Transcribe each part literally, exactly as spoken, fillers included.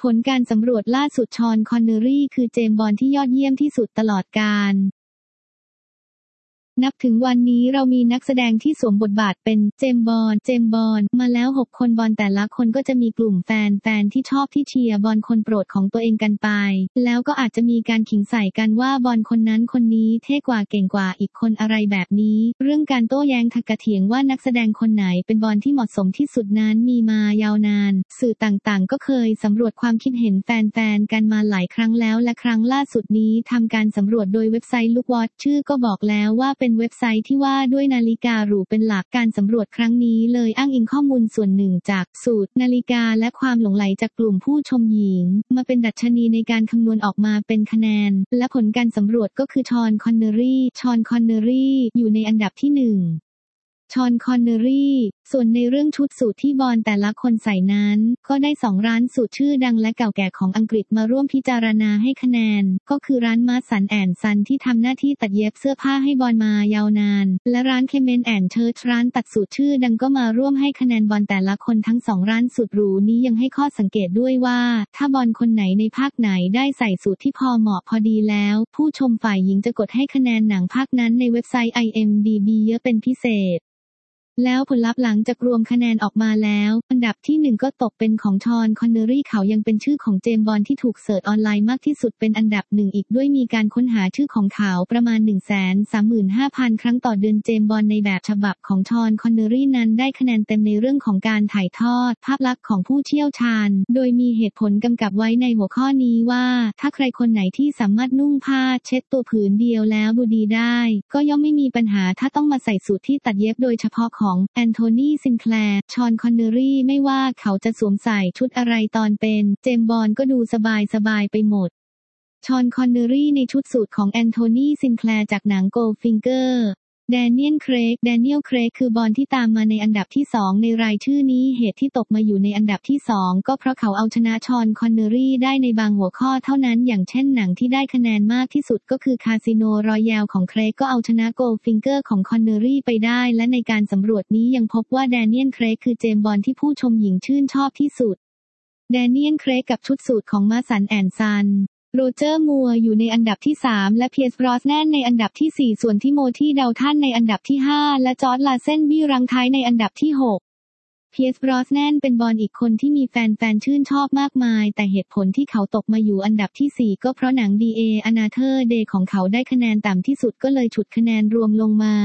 ผลการสำรวจล่าสุดชอน คอนเนอรีคือเจมส์บอนด์ที่ยอดเยี่ยมที่สุดตลอดกาลนับถึงวันนี้เรามีนักแสดงที่สวมบทบาทเป็นเจมส์บอนด์เจมส์บอนด์มาแล้วหกคนบอนด์แต่ละคนก็จะมีกลุ่มแฟนแฟนที่ชอบที่เชียร์บอนด์คนโปรดของตัวเองกันไปแล้วก็อาจจะมีการขิงใส่กันว่าบอนด์คนนั้นคนนี้เท่กว่าเก่งกว่าอีกคนอะไรแบบนี้เรื่องการโต้แย้งทะกะเถียงว่านักแสดงคนไหนเป็นบอนด์ที่เหมาะสมที่สุดนั้นมีมายาวนานสื่อต่างๆก็เคยสำรวจความคิดเห็นแฟนๆกันมาหลายครั้งแล้วและครั้งล่าสุดนี้ทำการสำรวจโดยเว็บไซต์ Look What ชื่อก็บอกแล้วว่าเป็นเว็บไซต์ที่ว่าด้วยนาฬิกาหรูเป็นหลักการสำรวจครั้งนี้เลยอ้างอิงข้อมูลส่วนหนึ่งจากสูตรนาฬิกาและความหลงใหลจากกลุ่มผู้ชมหญิงมาเป็นดัชนีในการคำนวณออกมาเป็นคะแนนและผลการสำรวจก็คือชอน คอนเนอรีชอน คอนเนอรีอยู่ในอันดับที่หนึ่งชอน คอนเนอรีส่วนในเรื่องชุดสูทที่บอนด์แต่ละคนใส่นั้นก็ได้สองร้านสูทชื่อดังและเก่าแก่ของอังกฤษมาร่วมพิจารณาให้คะแนนก็คือร้านมาสันแอนด์ซันที่ทำหน้าที่ตัดเย็บเสื้อผ้าให้บอนด์มายาวนานและร้านเคเมนแอนด์เชิร์ชร้านตัดสูทชื่อดังก็มาร่วมให้คะแนนบอนด์แต่ละคนทั้งสองร้านสูทหรูนี้ยังให้ข้อสังเกตด้วยว่าถ้าบอนด์คนไหนในภาคไหนได้ใส่สูทที่พอเหมาะพอดีแล้วผู้ชมฝ่ายหญิงจะกดให้คะแนนหนังภาคนั้นในเว็บไซต์ ไอ เอ็ม ดี บี เยอะเป็นพิเศษแล้วผลลัพธ์หลังจากรวมคะแนนออกมาแล้วอันดับที่หนึ่งก็ตกเป็นของชอน คอนเนอรีเขายังเป็นชื่อของเจมส์บอนด์ที่ถูกเสิร์ชออนไลน์มากที่สุดเป็นอันดับหนึ่งอีกด้วยมีการค้นหาชื่อของเขาประมาณ หนึ่งแสนสามหมื่นห้าพัน ครั้งต่อเดือนเจมส์บอนด์ในแบบฉบับของชอน คอนเนอรีนั้นได้คะแนนเต็มในเรื่องของการถ่ายทอดภาพลักษณ์ของผู้เชี่ยวชาญโดยมีเหตุผลกำกับไว้ในหัวข้อนี้ว่าถ้าใครคนไหนที่สามารถนุ่งผ้าเช็ดตัวผืนเดียวแล้วดูดีได้ก็ย่อมไม่มีปัญหาถ้าต้องมาใส่สูทที่ตัดเย็บโดยเฉพาะของแอนโทนีซินแคลร์ ชอน คอนเนอรีไม่ว่าเขาจะสวมใส่ชุดอะไรตอนเป็นเจมส์บอนด์ก็ดูสบายสบายไปหมดชอน คอนเนอรีในชุดสูทของแอนโทนีซินแคลร์จากหนัง Goldfinger แดเนียล เครก แดเนียล เครกคือบอนด์ที่ตามมาในอันดับที่สองในรายชื่อนี้เหตุที่ตกมาอยู่ในอันดับที่สองก็เพราะเขาเอาชนะชอน คอนเนอรีได้ในบางหัวข้อเท่านั้นอย่างเช่นหนังที่ได้คะแนนมากที่สุดก็คือคาสิโนรอยัลของเครกก็เอาชนะโกลด์ฟิงเกอร์ของคอนเนอรีไปได้และในการสำรวจนี้ยังพบว่าแดเนียล เครกคือเจมส์บอนด์ที่ผู้ชมหญิงชื่นชอบที่สุดแดเนียล เครกกับชุดสูทของมาสันแอนด์ซันโรเจอร์ มัวร์อยู่ในอันดับที่สามและเพียร์ส บรอสแนนในอันดับที่สี่ส่วนทิโมธี ดัลตันในอันดับที่ห้าและจอร์จ ลาเซนบี้รังท้ายในอันดับที่หกเพียร์ส บรอสแนนเป็นบอนด์อีกคนที่มีแฟนๆชื่นชอบมากมายแต่เหตุผลที่เขาตกมาอยู่อันดับที่สี่ก็เพราะหนัง ดี เอ Another Day ของเขาได้คะแนนต่ำที่สุดก็เลยฉุดคะแนนรวมลงมา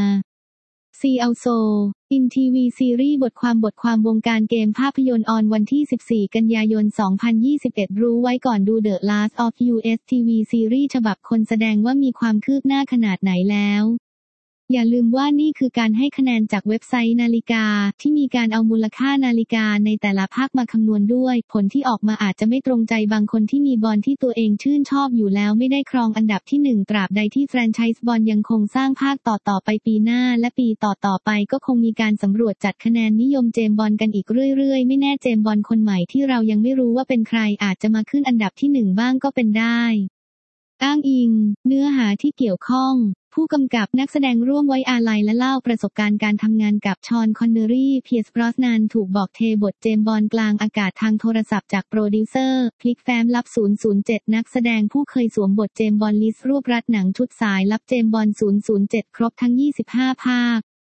See Also In ที วี ซีรีส์บทความบทความวงการเกมภาพยนตร์ออนวันที่สิบสี่กันยายนสองพันยี่สิบเอ็ดรู้ไว้ก่อนดู The Last of Us ที วี ซีรีส์ฉบับคนแสดงว่ามีความคืบหน้าขนาดไหนแล้วอย่าลืมว่านี่คือการให้คะแนนจากเว็บไซต์นาฬิกาที่มีการเอามูลค่านาฬิกาในแต่ละภาคมาคำนวณด้วยผลที่ออกมาอาจจะไม่ตรงใจบางคนที่มีบอลที่ตัวเองชื่นชอบอยู่แล้วไม่ได้ครองอันดับที่หนึ่งตราบใดที่แฟรนไชส์บอลยังคงสร้างภาคต่อๆไปปีหน้าและปีต่อๆไปก็คงมีการสำรวจจัดคะแนนนิยมเจมส์บอลกันอีกเรื่อยๆไม่แน่เจมส์บอลคนใหม่ที่เรายังไม่รู้ว่าเป็นใครอาจจะมาขึ้นอันดับที่หนึ่งบ้างก็เป็นได้อ้างอิงเนื้อหาที่เกี่ยวข้องผู้กำกับนักแสดงร่วมไว้อาลัยและเล่าประสบการณ์การทำงานกับชอน คอนเนอรีเพียร์ส บรอสแนนถูกบอกเทบทเจมส์บอนด์กลางอากาศทางโทรศัพท์จากโปรดิวเซอร์พลิกแฟ้มลับศูนย์ศูนย์เจ็ดนักแสดงผู้เคยสวมบทเจมส์บอนด์ลิสต์รวบรัดหนังชุดสายลับเจมส์บอนด์ศูนย์ศูนย์เจ็ดครบทั้งยี่สิบห้าภาค